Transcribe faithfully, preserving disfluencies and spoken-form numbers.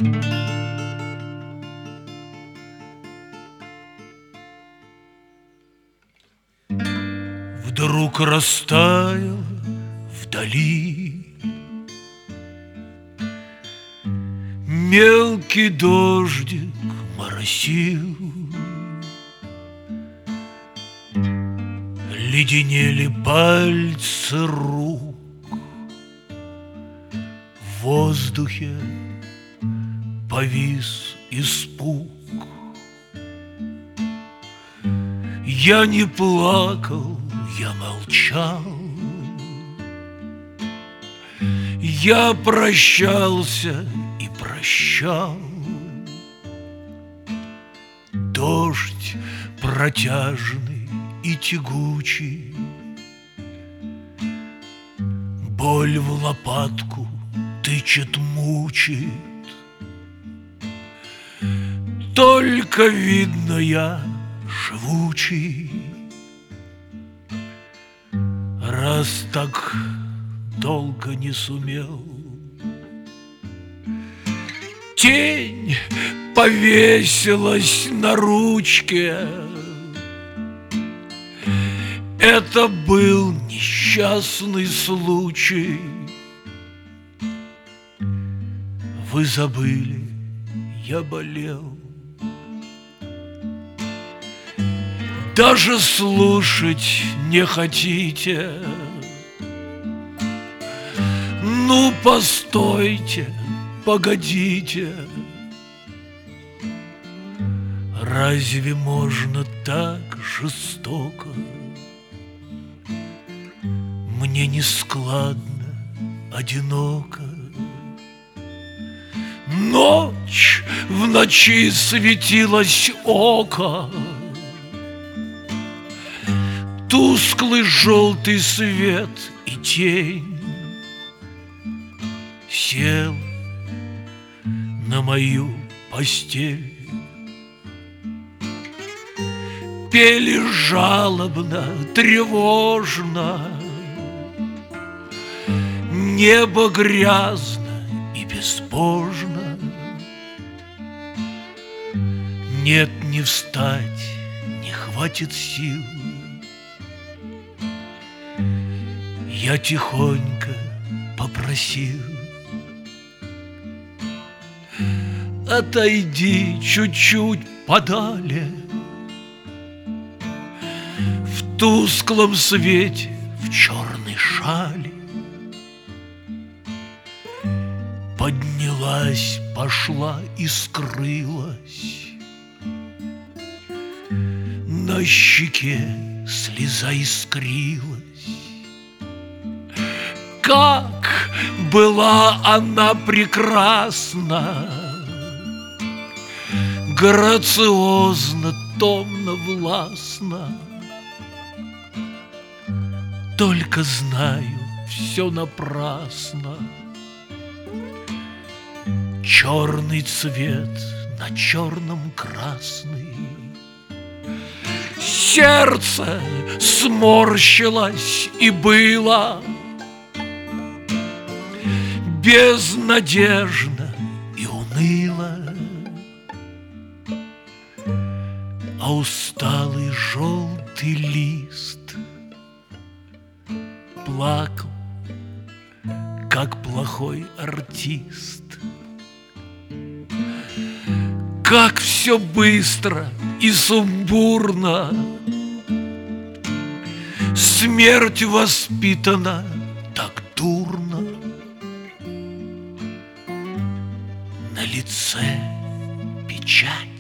Вдруг растаял вдали мелкий дождик моросил, леденели пальцы рук, в воздухе повис испуг. Я не плакал, я молчал, я прощался и прощал. Дождь протяжный и тягучий, боль в лопатку тычет, мучит. Только видно, я живучий, раз так долго не сумел. Тень повесилась на ручке, это был несчастный случай. Вы забыли, я болел, даже слушать не хотите. Ну, постойте, погодите, разве можно так жестоко? Мне нескладно, одиноко. Ночь, в ночи светилось око, тусклый желтый свет и тень сел на мою постель. Пели жалобно, тревожно, небо грязно и безбожно. Нет, не встать, не хватит сил. Я тихонько попросил: отойди чуть-чуть подали. В тусклом свете, в черной шали поднялась, пошла и скрылась. На щеке слеза искрилась. Как была она прекрасна, грациозно, томно, властно. Только знаю, все напрасно. Черный цвет на черном красный. Сердце сморщилось и было безнадежно и уныло, а усталый желтый лист плакал, как плохой артист. Как все быстро и сумбурно, смерть воспитана так дурно. На лице печаль,